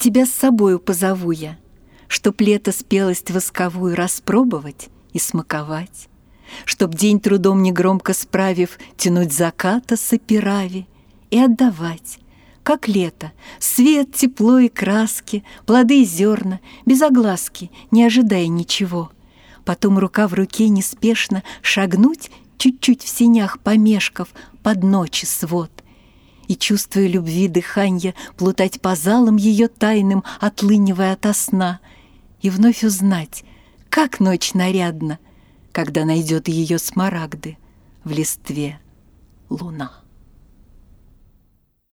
тебя с собою позову я, чтоб лето спелость восковую распробовать и смаковать, чтоб день трудом негромко справив тянуть заката с опирави и отдавать, как лето, свет, тепло и краски, плоды и зерна, без огласки, не ожидая ничего. Потом рука в руке неспешно шагнуть, чуть-чуть в сенях помешков, под ночи свод. И, чувствуя любви дыханье, плутать по залам ее тайным, отлынивая ото сна, и вновь узнать, как ночь нарядна, когда найдет ее смарагды в листве луна.